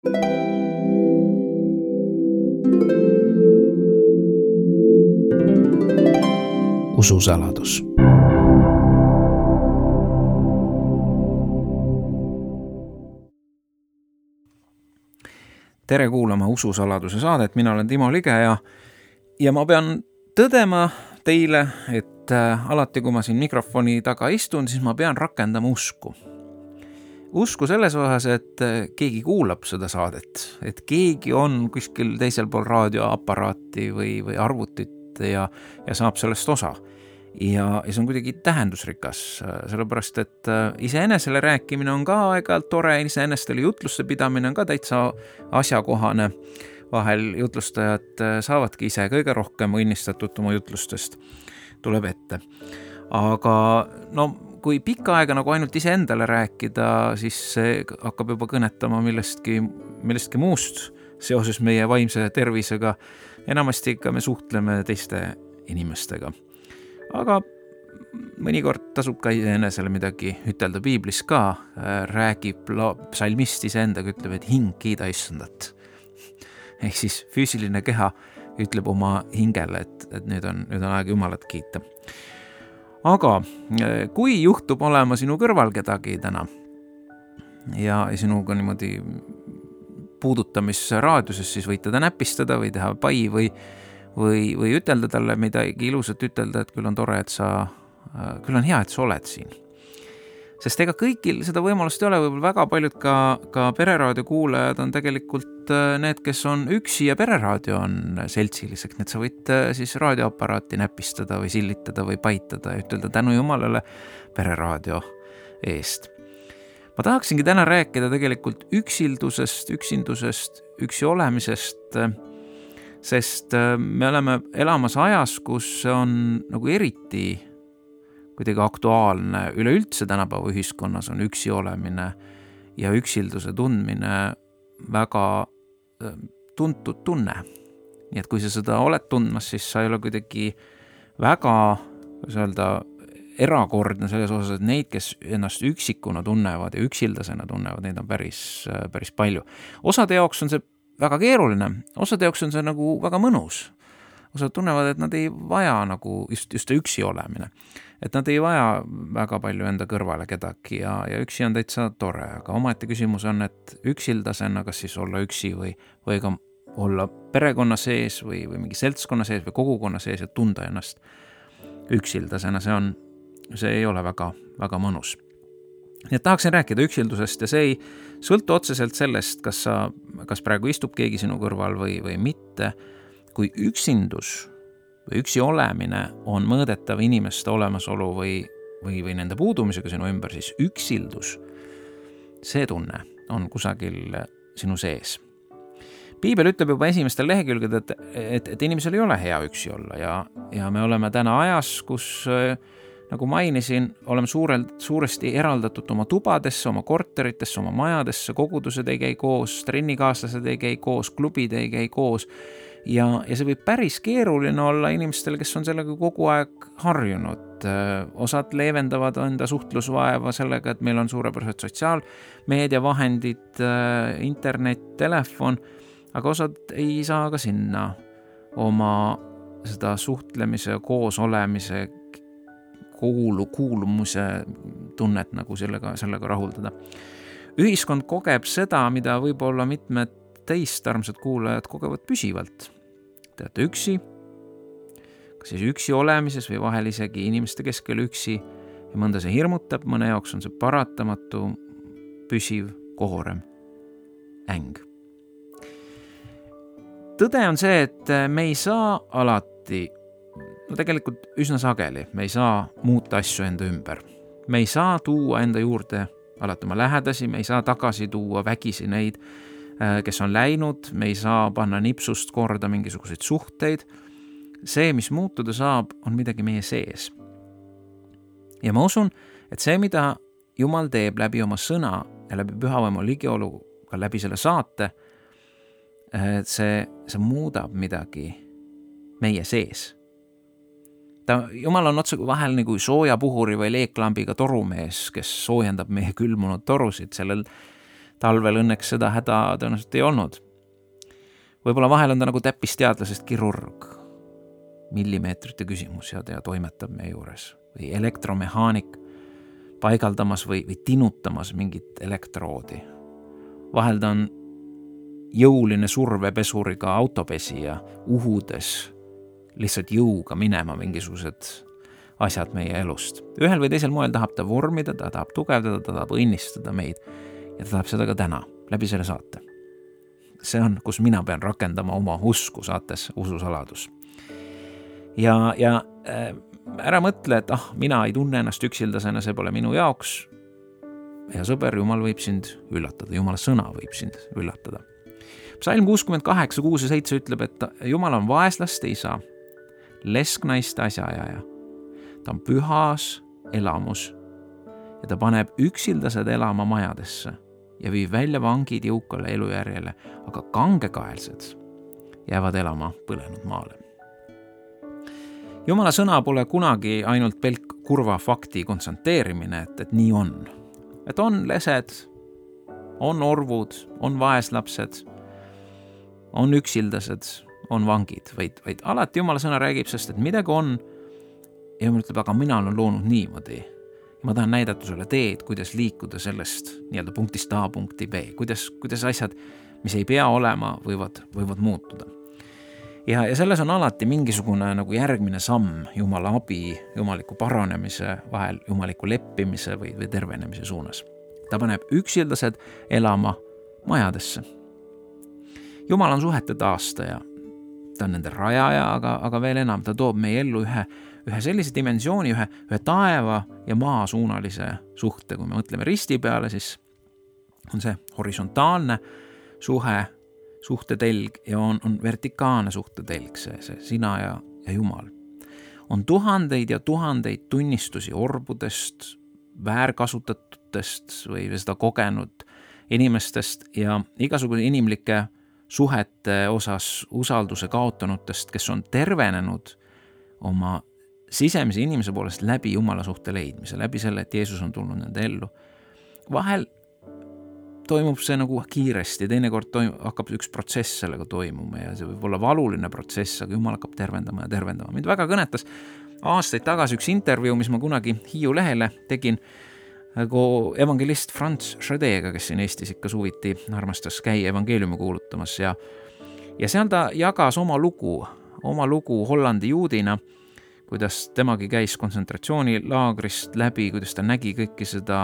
Ususaladus. Tere kuulama Ususaladuse saadet, mina olen Timo Lige ja ma pean tõdema teile, et alati kui ma siin mikrofoni taga istun, siis ma pean rakendama usku. Usku selles osas, et keegi kuulab seda saadet, et keegi on kuskil teisel pool raadioaparaati või arvutit ja saab sellest osa. Ja see on kuidagi tähendusrikas, sellepärast, et iseenesele rääkimine on ka aeg-ajalt tore, iseenestele jutluste pidamine on ka täitsa asjakohane. Vahel jutlustajad saavadki ise kõige rohkem õnnistatud oma jutlustest, tuleb ette. Aga kui pikka aega nagu ainult iseendale rääkida, siis see hakkab juba kõnetama millestki muust seoses meie vaimse tervisega. Enamasti ikka me suhtleme teiste inimestega. Aga mõnikord tasub ka enesele midagi ütelda piiblis ka, räägib psalmist iseendaga, ütleb, et hing kiida issandat. Ehk siis füüsiline keha ütleb oma hingele, et nüüd on aeg Jumalat kiita. Aga kui juhtub olema sinu kõrval kedagi täna ja sinuga niimoodi puudutamisraadiuses, siis võid teda näpistada või teha pai või ütelda talle midagi ilusat ütelda, et küll on tore, küll on hea, et sa oled siin. Sest ega kõigil seda võimalust ei ole, võib-olla väga paljud ka pereraadio kuulajad on tegelikult need, kes on üksi ja pereraadio on seltsiliseks, need sa võid siis raadioaparaati näpistada või sillitada või paitada ja ütelda tänu Jumalale pereraadio eest. Ma tahaksingi täna rääkida tegelikult üksindusest, üksi olemisest, sest me oleme elamas ajas, kus on nagu eriti kuidagi aktuaalne, üleüldse tänapäeva ühiskonnas on üksi olemine ja üksilduse tundmine väga tuntud tunne. Nii et kui sa seda oled tundmas, siis sa ei ole kuidagi väga erakordne selles osas, et neid, kes ennast üksikuna tunnevad ja üksildasena tunnevad, neid on päris palju. Osade jaoks on see väga keeruline, osade jaoks on see nagu väga mõnus. Osad tunnevad, et nad ei vaja nagu just üksi olemine. Et nad ei vaja väga palju enda kõrvale kedagi ja üksi on täitsa tore, aga omaette küsimus on, et üksildasena kas siis olla üksi või ka olla perekonna sees või mingi seltskonna sees või kogukonna sees ja tunda ennast üksildasena, see ei ole väga, väga mõnus. Nii et tahaksin rääkida üksildusest ja see ei sõltu otseselt sellest, kas praegu istub keegi sinu kõrval või mitte. Kui üksindus või üksi olemine on mõõdetav inimeste olemasolu või nende puudumisega sinu ümber, siis üksildus, see tunne on kusagil sinu sees. Piibel ütleb juba esimestel lehekülgedel, et inimesel ei ole hea üksi olla ja me oleme täna ajas, kus nagu mainisin, oleme suuresti eraldatud oma tubadesse, oma korteritesse, oma majadesse, kogudused ei käi koos, trennikaaslased ei käi koos, klubid ei käi koos ja see võib päris keeruline olla inimestele, kes on sellega kogu aeg harjunud. Osad leevendavad enda suhtlusvaeva sellega, et meil on suurepärased sotsiaalmeediavahendid, internet, telefon, aga osad ei saa ka sinna oma seda suhtlemise, koos olemise, kuulumuse tunnet nagu sellega rahuldada. Ühiskond kogeb seda, mida võib-olla mitmed teist armsad kuulajad kogevad püsivalt. Teate üksi, kas siis üksi olemises või vahel isegi inimeste keskel üksi ja mõnda see hirmutab, mõne jaoks on see paratamatu, püsiv, koorem, äng. Tõde on see, et me ei saa alati, tegelikult üsna sageli, me ei saa muuta asju enda ümber. Me ei saa tuua enda juurde alati oma lähedasi, me ei saa tagasi tuua vägisi neid, kes on läinud, me ei saa panna nipsust korda mingisuguseid suhteid. See, mis muutuda saab, on midagi meie sees. Ja ma usun, et see, mida Jumal teeb läbi oma sõna ja läbi pühavaimu ligiolu, ka läbi selle saate, see muudab midagi meie sees. Jumal on otsa vahel nagu soojapuhuri või leeklambiga torumees, kes soojendab meie külmunud torusid. Sellel talvel õnneks seda häda tõenäoliselt ei olnud. Võib-olla vahel on ta nagu täppisteadlasest kirurg, millimeetrite küsimus ja toimetab meie juures. Või elektromehaanik paigaldamas või tinutamas mingit elektroodi. Vahel ta on jõuline survepesuriga autopesi ja uhudes lihtsalt jõuga minema mingisugused asjad meie elust. Ühel või teisel moel tahab ta vormida, ta tahab tugevdada, ta tahab õnnistada meid ja ta tahab seda ka täna, läbi selle saate. See on, kus mina pean rakendama oma usku saates Ususaladus. Ja ära mõtle, et mina ei tunne ennast üksildasena, see pole minu jaoks. Ja sõber, Jumal võib sind üllatada, Jumala sõna võib sind üllatada. Psalm 68, 6 ja 7 ütleb, et Jumal on vaeslaste isa, lesknaiste asjaajaja. Ta on pühas elamus ja ta paneb üksildased elama majadesse ja viib välja vangid jõukale elujärjele, aga kangekaelsed jäävad elama põlenud maale. Jumala sõna pole kunagi ainult pelk kurva fakti konstanteerimine, et nii on. Et on lesed, on orvud, on vaeslapsed, on üksildased, on vangid, vaid alati Jumala sõna räägib, sest et midagi on ja Jumal ütleb, aga mina olen loonud niimoodi. Ma tahan näidata sulle teed, kuidas liikuda sellest nii-öelda punktist A punkti B, kuidas asjad, mis ei pea olema, võivad muutuda. Ja selles on alati mingisugune nagu järgmine samm Jumala abi, jumaliku paranemise vahel, jumaliku leppimise või tervenemise suunas. Ta paneb üksildased elama majadesse. Jumal on suhete taastaja, ta on nende rajaja, aga veel enam, ta toob meie ellu ühe sellise dimensiooni, ühe taeva ja maa suunalise suhte. Kui me mõtleme risti peale, siis on see horisontaalne suhtetelg ja on vertikaalne suhtetelg, see sina ja Jumal. On tuhandeid ja tuhandeid tunnistusi orbudest, väärkasutatutest või seda kogenud inimestest ja igasuguse inimlike suhete osas usalduse kaotanutest, kes on tervenenud oma sisemise inimese poolest läbi Jumala suhte leidmise, läbi selle, et Jeesus on tulnud nende ellu. Vahel toimub see nagu kiiresti, teinekord hakkab üks protsess sellega toimuma ja see võib olla valuline protsess, aga Jumal hakkab tervendama ja tervendama. Mind väga kõnetas aastaid tagasi üks intervjuu, mis ma kunagi Hiiu lehele tegin evangelist Franz Schradega, kes siin Eestis ikka suviti armastas käia evangeeliumi kuulutamas ja seal ta jagas oma lugu Hollandi juudina, kuidas temagi käis kontsentratsioonilaagrist läbi, kuidas ta nägi kõiki seda,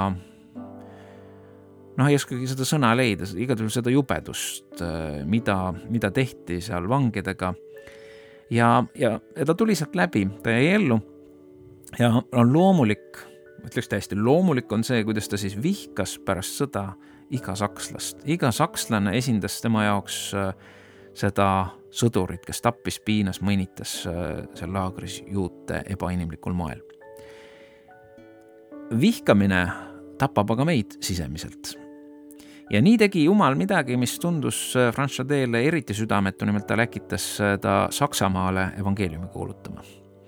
ei oskagi seda sõna leida, igal seda jubedust, mida tehti seal vangidega ja ta tuli sealt läbi, ta jäi ellu ja on loomulik, ütleks täiesti loomulik on see, kuidas ta siis vihkas pärast sõda iga sakslast. Iga sakslane esindas tema jaoks seda sõdurit, kes tappis, piinas, mõnitas seal laagris juute ebainimlikul moel. Vihkamine tapab aga meid sisemiselt. Ja nii tegi Jumal midagi, mis tundus Franz Schradele eriti südametu, nimelt ta läkitas ta Saksamaale evangeeliumi kuulutama.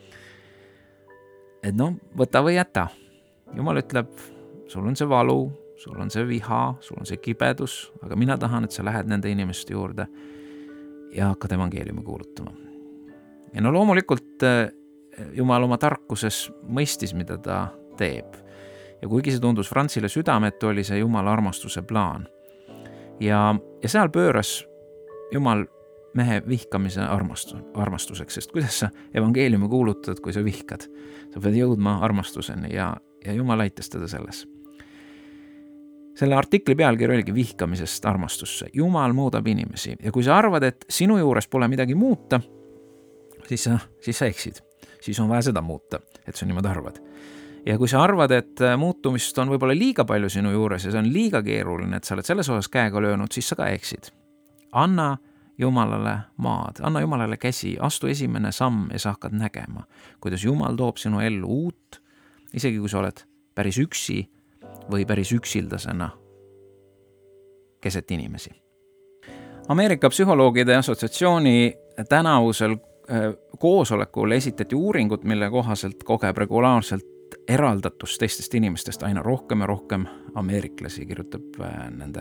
Et võta või jäta. Jumal ütleb, sul on see valu, sul on see viha, sul on see kibedus, aga mina tahan, et sa lähed nende inimeste juurde ja hakkad evangeeliumi kuulutama. Ja loomulikult Jumal oma tarkuses mõistis, mida ta teeb. Ja kuigi see tundus Franzile südametu, oli see Jumala armastuse plaan. Ja seal pööras Jumal mehe vihkamise armastuseks, sest kuidas sa evangeeliumi kuulutad, kui sa vihkad? Sa pead jõudma armastuseni ja Jumal aitas teda selles. Selle artikli pealkiri oligi vihkamisest armastusse. Jumal muudab inimesi ja kui sa arvad, et sinu juures pole midagi muuta, siis sa eksid. Siis on vaja seda muuta, et sa niimoodi arvad. Ja kui sa arvad, et muutumist on võib-olla liiga palju sinu juures ja see on liiga keeruline, et sa oled selles osas käega löönud, siis sa ka eksid. Anna Jumalale maad, anna Jumalale käsi, astu esimene samm ja sa hakkad nägema, kuidas Jumal toob sinu ellu uut, isegi kui sa oled päris üksi või päris üksildasena keset inimesi. Ameerika psühholoogide assotsiatsiooni tänavusel koosolekul esitati uuringut, mille kohaselt kogeb regulaarselt eraldatust teistest inimestest aina rohkem ja rohkem ameeriklasi, kirjutab nende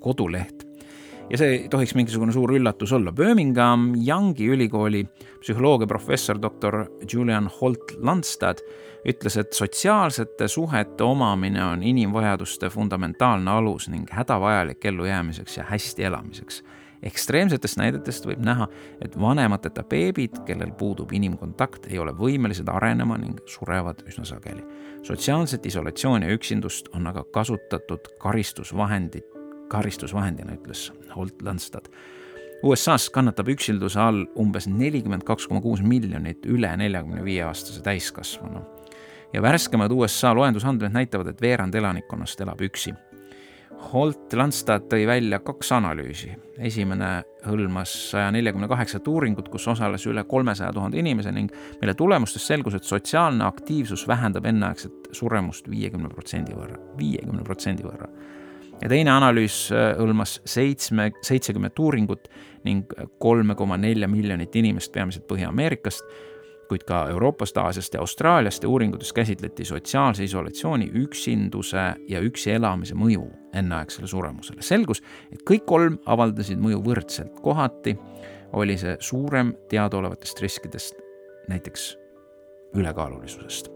koduleht. Ja see ei tohiks mingisugune suur üllatus olla. Birmingham Youngi ülikooli psühholoogia professor Dr. Julian Holt-Landstad ütles, et sotsiaalsete suhete omamine on inimvajaduste fundamentaalne alus ning hädavajalik ellujäämiseks ja hästi elamiseks. Ekstreemsetest näidetest võib näha, et vanemateta beebid, kellel puudub inimkontakt, ei ole võimelised arenema ning surevad üsna sageli. Sotsiaalset isolatsiooni ja üksindust on aga kasutatud karistusvahendina, ütles Holt-Landstad. USA's kannatab üksilduse all umbes 42,6 miljonit üle 45-aastase täiskasvanu. Ja värskemad USA loendusandmed näitavad, et veerand elanikkonnast elab üksi. Holt-Landstad tõi välja 2 analüüsi. Esimene hõlmas 148 uuringut, kus osales üle 300 000 inimese ning mille tulemustest selgus, et sotsiaalne aktiivsus vähendab enneaegset suremust 50% võrra. Ja teine analüüs hõlmas 70 uuringut ning 3,4 miljonit inimest peamiselt Põhja-Ameerikast, kuid ka Euroopast, Aasiast ja Austraaliast ja uuringutes käsitleti sotsiaalse isolatsiooni, üksinduse ja üksi elamise mõju enneaegsele suremusele. Selgus, et kõik 3 avaldasid mõju võrdselt. Kohati oli see suurem teadaolevatest riskidest, näiteks ülekaalulisusest.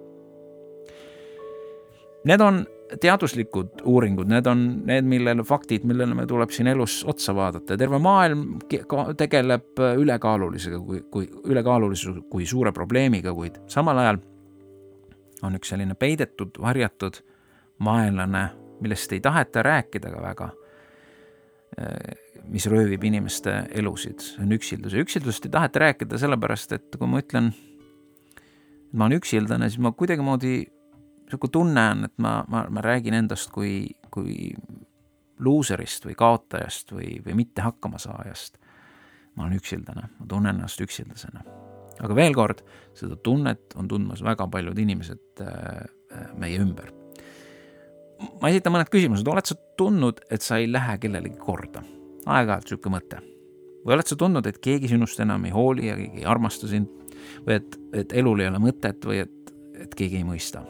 Need on teaduslikud uuringud, need on need faktid, millele me tuleb siin elus otsa vaadata. Terve maailm tegeleb ülekaalulisusega kui suure probleemiga, kuid samal ajal on üks selline peidetud, varjatud vaenlane, millest ei taheta rääkida ka väga, mis röövib inimeste elusid. See on üksildus. Üksildust ei taheta rääkida sellepärast, et kui ma ütlen, et ma olen üksildane, siis ma kuidagimoodi tunne on, et ma räägin endast kui luuserist või kaotajast või mitte hakkama saajast. Ma olen üksildane, ma tunnen ennast üksildasena. Aga veel kord, seda tunnet on tundmas väga paljud inimesed meie ümber. Ma esitan mõned küsimused. Oled sa tundnud, et sa ei lähe kellelegi korda? Aeg-ajalt siuke mõte. Või oled sa tundnud, et keegi sinust enam ei hooli ja keegi ei armasta sind? Või et elul ei ole mõtet või et keegi ei mõista?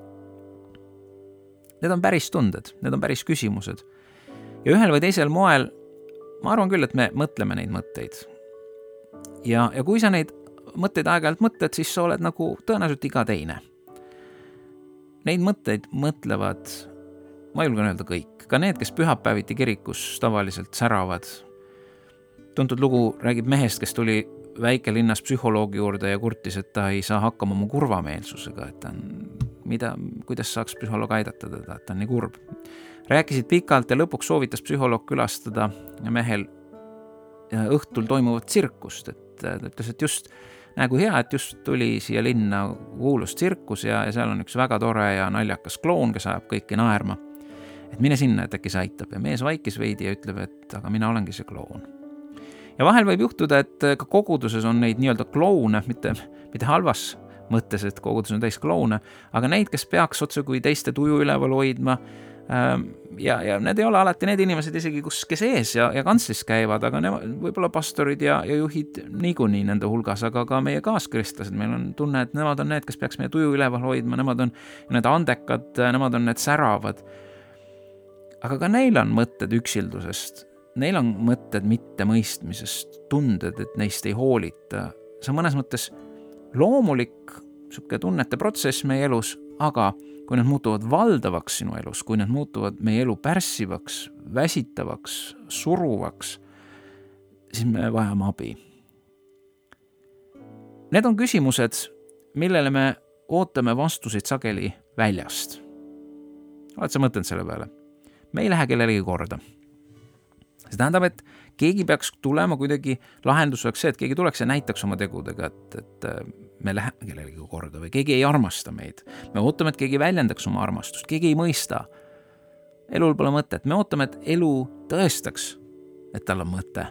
Need on päris tunded, need on päris küsimused. Ja ühel või teisel moel, ma arvan küll, et me mõtleme neid mõtteid. Ja kui sa neid mõtteid aeg-ajalt mõtled, siis sa oled nagu tõenäoliselt iga teine. Neid mõtteid mõtlevad, ma julgen öelda kõik. Ka need, kes pühapäeviti kirikus tavaliselt säravad. Tuntud lugu räägib mehest, kes tuli väikelinnas psühholoogi juurde ja kurtis, et ta ei saa hakkama oma kurvameelsusega, et ta on kuidas saaks psühholoog aidata teda, et ta on nii kurb. Rääkisid pikalt ja lõpuks soovitas psühholoog külastada mehel õhtul toimuvat tsirkust, et ta ütles, et just nägu hea, et just tuli siia linna kuulus tsirkus ja seal on üks väga tore ja naljakas kloun, kes ajab kõiki naerma. Et mine sinna, et äkki see aitab. Ja mees vaikis veidi ja ütleb, et aga mina olengi see kloun. Ja vahel võib juhtuda, et ka koguduses on neid nii-öelda kloune, mitte halvas mõttes, et kogudus on täis kloune, aga neid, kes peaks otse kui teiste tuju üleval hoidma ja need ei ole alati need inimesed isegi, kes ees ja kantslis käivad, aga võib-olla pastorid ja juhid niikuinii nende hulgas, aga ka meie kaaskristlased, meil on tunne, et nemad on need, kes peaks meie tuju üleval hoidma, nemad on need andekad, nemad on need säravad. Aga ka neil on mõtted üksildusest, neil on mõtted mittemõistmisest, tunded, et neist ei hoolita. See on mõnes mõttes loomulik siuke tunnete protsess meie elus, aga kui need muutuvad valdavaks sinu elus, kui need muutuvad meie elu pärssivaks, väsitavaks, suruvaks, siis me vajame abi. Need on küsimused, millele me ootame vastuseid sageli väljast. Oled sa mõtelnud selle peale? Me ei lähe kellelegi korda. See tähendab, et keegi peaks tulema kuidagi lahenduseks see, et keegi tuleks ja näitaks oma tegudega, et me läheme kellelegi korda või keegi ei armasta meid. Me ootame, et keegi väljendaks oma armastust, keegi ei mõista. Elul pole mõtet. Me ootame, et elu tõestaks, et tal on mõte.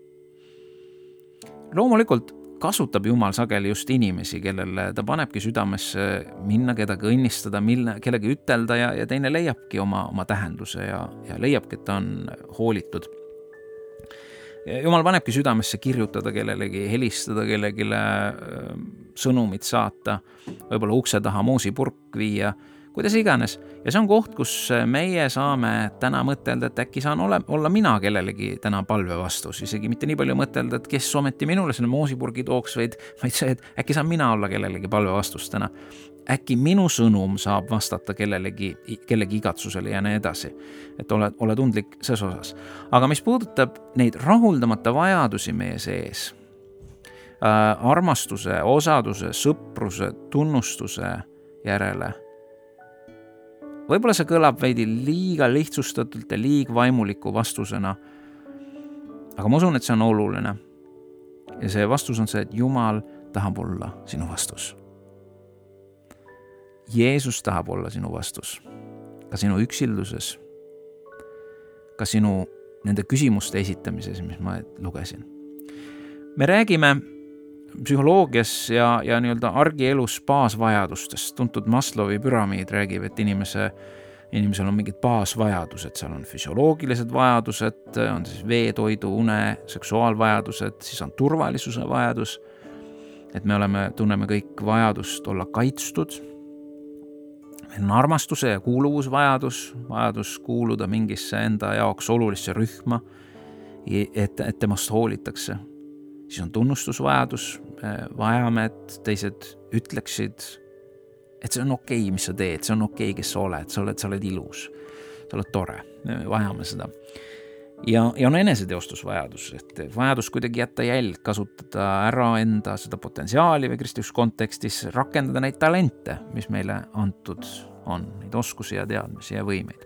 Loomulikult kasutab Jumal sageli just inimesi, kellele ta panebki südamesse minna, kedagi õnnistada, kellegi ütelda ja teine leiabki oma tähenduse ja leiabki, et ta on hoolitud. Jumal panebki südamesse kirjutada kellelegi, helistada kellegile, sõnumit saata, võib-olla ukse taha moosipurk viia, kuidas iganes. Ja see on koht, kus meie saame täna mõtelda, et äkki saan olla mina kellelegi täna palve vastus, isegi mitte nii palju mõtelda, et kes ometi minule selle moosipurgi tooks, vaid see, et äkki saan mina olla kellelegi palve vastus täna. Äkki minu sõnum saab vastata kellegi igatsusele ja nii edasi, et ole tundlik ses osas. Aga mis puudutab neid rahuldamata vajadusi meie sees, armastuse, osaduse, sõpruse, tunnustuse järele, võib-olla see kõlab veidi liiga lihtsustatult ja liigvaimuliku vastusena, aga ma usun, et see on oluline. Ja see vastus on see, et Jumal tahab olla sinu vastus. Jeesus tahab olla sinu vastus, ka sinu üksilduses, ka sinu nende küsimuste esitamises, mis ma lugesin. Me räägime psühholoogias ja nii-öelda argielus baasvajadustest. Tuntud Maslowi püramiid räägib, et inimesel on mingid baasvajadused, seal on füsioloogilised vajadused, on siis vee, toidu, une, seksuaalvajadused, siis on turvalisuse vajadus, et me tunneme kõik vajadust olla kaitstud. Meil on armastuse ja vajadus kuuluda mingisse enda jaoks olulisse rühma, et temast hoolitakse. Siis on tunnustusvajadus, vajame, et teised ütleksid, et see on okei, mis sa teed, see on okei, kes sa oled ilus, sa oled tore, me vajame seda. Ja on eneseteostusvajadus, et vajadus kuidagi jätta jälg, kasutada ära enda seda potentsiaali või kristlikus kontekstis, rakendada neid talente, mis meile antud on, neid oskusi ja teadmisi ja võimeid.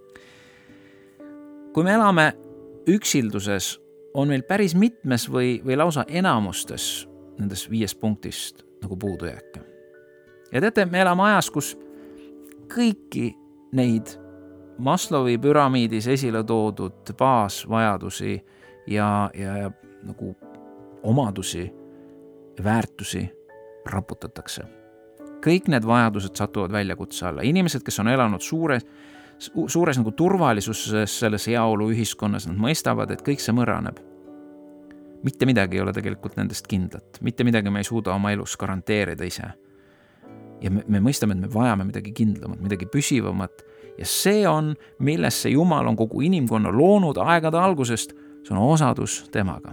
Kui me elame üksilduses, on meil päris mitmes või lausa enamustes nendes 5 punktist nagu puudujääke. Ja teate, me elame ajas, kus kõiki neid Maslowi püramiidis esile toodud baasvajadusi ja nagu omadusi, väärtusi raputatakse. Kõik need vajadused satuvad väljakutse alla. Inimesed, kes on elanud suures nagu turvalisuses selles heaolu ühiskonnas, nad mõistavad, et kõik see mõraneb. Mitte midagi ei ole tegelikult nendest kindlat. Mitte midagi me ei suuda oma elus garanteerida ise. Ja me mõistame, et me vajame midagi kindlamat, midagi püsivamat. Ja see on, millesse Jumal on kogu inimkonna loonud aegade algusest, see on osadus temaga.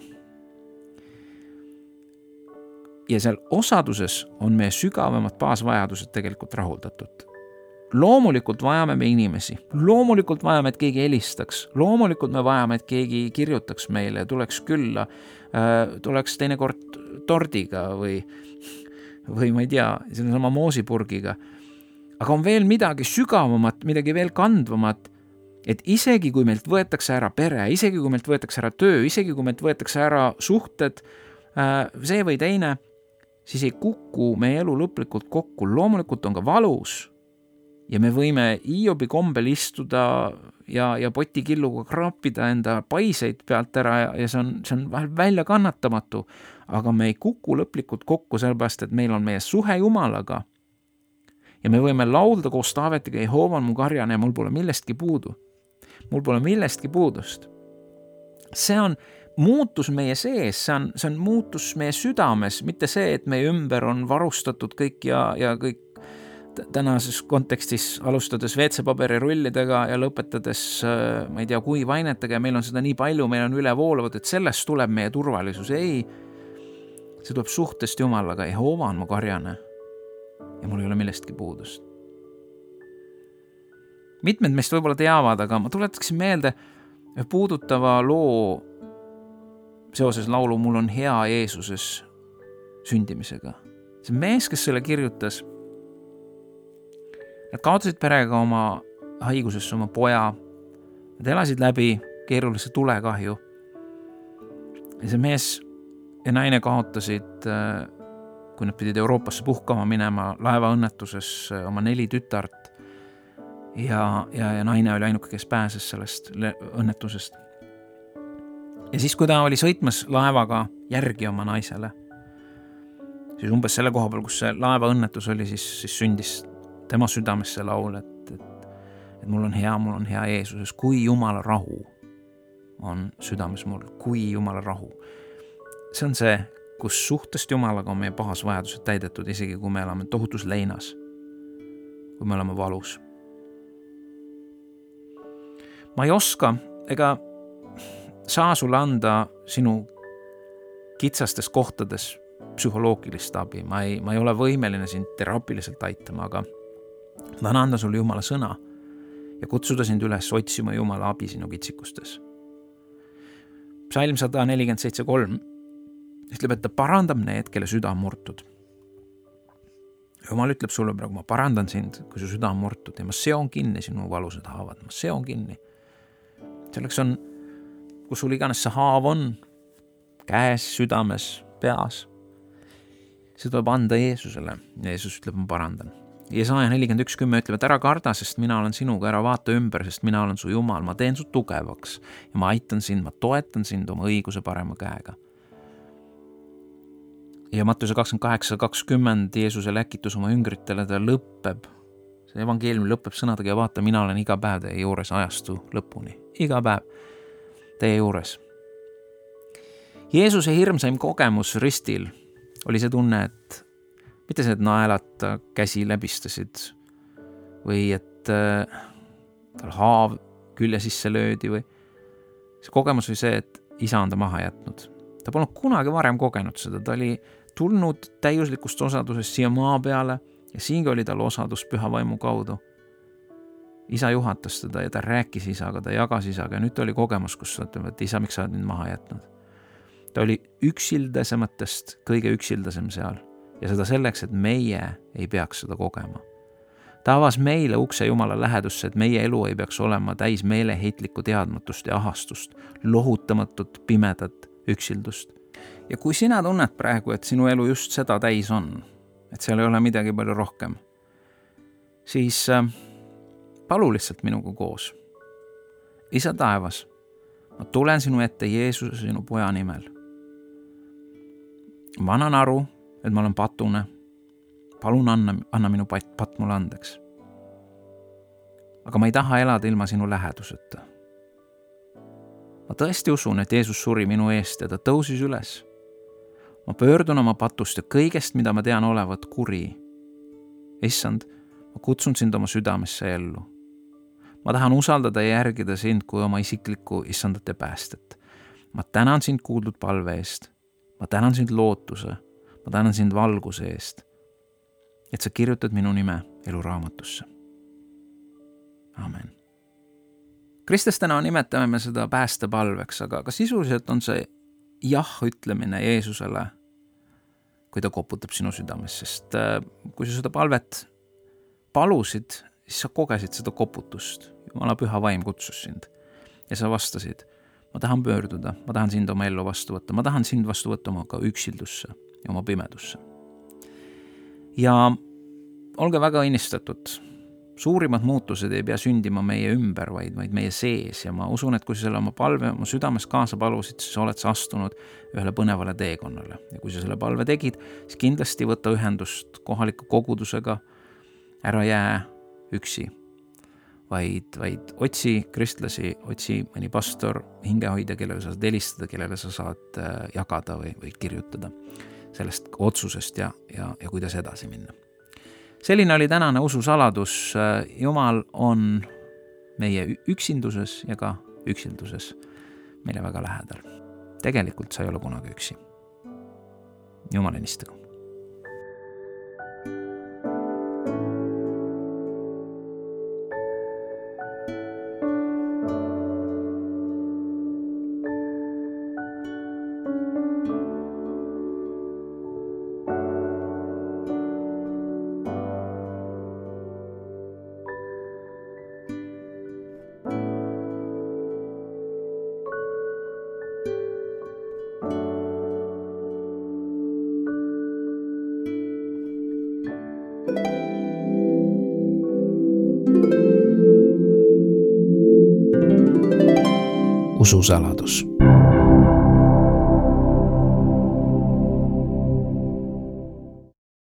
Ja seal osaduses on meie sügavamad baasvajadused tegelikult rahuldatud. Loomulikult vajame me inimesi, loomulikult vajame, et keegi helistaks, loomulikult me vajame, et keegi kirjutaks meile ja tuleks külla, tuleks teinekord tordiga või ma ei tea, sama moosipurgiga. Aga on veel midagi sügavamat, midagi veel kandvamat, et isegi kui meilt võetakse ära pere, isegi kui meilt võetakse ära töö, isegi kui meilt võetakse ära suhted, see või teine, siis ei kuku meie elu lõplikult kokku. Loomulikult on ka valus ja me võime Hiobi kombel istuda ja potikilluga kraapida enda paiseid pealt ära ja see on vahel välja kannatamatu, aga me ei kuku lõplikult kokku sellepärast, et meil on meie suhe Jumalaga ja me võime laulda koos Taavetiga, Jehova on mu karjane ja mul pole millestki puudu. Mul pole millestki puudust. See on muutus meie sees, see on muutus meie südames, mitte see, et meie ümber on varustatud kõik ja kõik tänases kontekstis alustades WC-paberirullidega ja lõpetades, ma ei tea, kuivainetega ja meil on seda nii palju, meil on ülevoolavat, et sellest tuleb meie turvalisus. Ei, see tuleb suhtest Jumalaga, Jehova on mu karjane ja mul ei ole millestki puudust. Mitmed meist võib-olla teavad, aga ma tuletaksin meelde puudutava loo seoses laulu Mul on hea Jeesuses sündimisega. See mees, kes selle kirjutas, nad kaotasid perega oma haigusesse oma poja, nad elasid läbi keerulise tulekahju ja see mees ja naine kaotasid, kui nad pidid Euroopasse puhkama minema laevaõnnetuses oma 4 tütart ja naine oli ainuke, kes pääses sellest õnnetusest. Ja siis, kui ta oli sõitmas laevaga järgi oma naisele, siis umbes selle koha peal, kus see laevaõnnetus oli, siis sündis tema südamesse laul, et mul on hea Jeesuses, kui Jumala rahu on südames mul, kui Jumala rahu. See on see, kus suhtest Jumalaga on meie baasvajadused täidetud, isegi kui me elame tohutus leinas. kui me oleme valus. Ma ei oska ega saa sulle anda sinu kitsastes kohtades psühholoogilist abi. Ma ei ole võimeline sind teraapiliselt aitama, aga tahan anda sulle Jumala sõna ja kutsuda sind üles otsima Jumala abi sinu kitsikustes. Psalm 147:3 ütleb, et ta parandab need, kelle süda on murtud. Jumal ütleb sulle praegu, ma parandan sind, kui su süda on murtud ja ma seon kinni sinu valusad haavad. Ma seon kinni. Selleks on, kus sul iganes see haav on, käes, südames, peas, see tuleb anda Jeesusele. Jeesus ütleb, ma parandan. Jesaja 41:10 ütleb, et ära karda, sest mina olen sinuga, ära vaata ümber, sest mina olen su Jumal, ma teen su tugevaks ja ma aitan sind, ma toetan sind oma õiguse parema käega. Ja Mattuse 28:20 Jeesuse läkitus oma üngritele, ta lõpeb, see evangeelium lõpeb sõnadega ja vaata, mina olen iga päev teie juures ajastu lõpuni. Iga päev teie juures. Jeesuse hirmsaim kogemus ristil oli see tunne, et mitte see, et naelata käsi läbistasid või et tal haav külje sisse löödi või see kogemus oli see, et isa on ta maha jätnud. Ta polnud kunagi varem kogenud seda, ta oli tulnud täiuslikust osadusest siia maa peale ja siingi oli tal osadus püha vaimu kaudu. Isa juhatas teda ja ta rääkis isaga, ta jagas isaga ja nüüd ta oli kogemus, kus ta ütleb, et isa, miks sa oled mind maha jätnud. Ta oli üksildasematest kõige üksildasem seal ja seda selleks, et meie ei peaks seda kogema. Ta avas meile ukse Jumala lähedusse, et meie elu ei peaks olema täis meeleheitlikku teadmatust ja ahastust, lohutamatut, pimedat üksildust. Ja kui sina tunned praegu, et sinu elu just seda täis on, et seal ei ole midagi palju rohkem, siis palu lihtsalt minuga koos. Isa taevas, ma tulen sinu ette Jeesuse sinu poja nimel. Ma annan aru, et ma olen patune. Palun anna minu patt mulle andeks. Aga ma ei taha elada ilma sinu läheduseta. Ma tõesti usun, et Jeesus suri minu eest ja ta tõusis üles. Ma pöördun oma patust ja kõigest, mida ma tean olevat kuri. Issand, ma kutsun sind oma südamesse ellu. Ma tahan usaldada ja järgida sind kui oma isiklikku issandat ja päästet. Ma tänan sind kuuldud palve eest. Ma tänan sind lootuse. Ma tänan sind valguse eest. Et sa kirjutad minu nime eluraamatusse. Amen. Kristlastena nimetame me seda päästepalveks, aga sisuliselt on see jah ütlemine Jeesusele, kui ta koputab sinu südames, sest kui sa seda palvet palusid, siis sa kogesid seda koputust. Jumala püha vaim kutsus sind ja sa vastasid, ma tahan pöörduda, ma tahan sind oma ellu vastu võtta, ma tahan sind vastu võtta oma ka üksildusse ja oma pimedusse. Ja olge väga õnnistatud. Suurimad muutused ei pea sündima meie ümber, vaid meie sees ja ma usun, et kui sa selle oma palve oma südames kaasa palusid, siis oled sa astunud ühele põnevale teekonnale. Ja kui sa selle palve tegid, siis kindlasti võta ühendust kohaliku kogudusega, ära jää üksi, vaid otsi kristlasi, otsi mõni pastor, hingehoidja, kellele sa saad helistada, kellele sa saad jagada või kirjutada sellest otsusest ja kuidas edasi minna. Selline oli tänane ususaladus. Jumal on meie üksinduses ja ka üksilduses meile väga lähedal. Tegelikult sa ei ole kunagi üksi. Jumal õnnistagu. Ususaladus.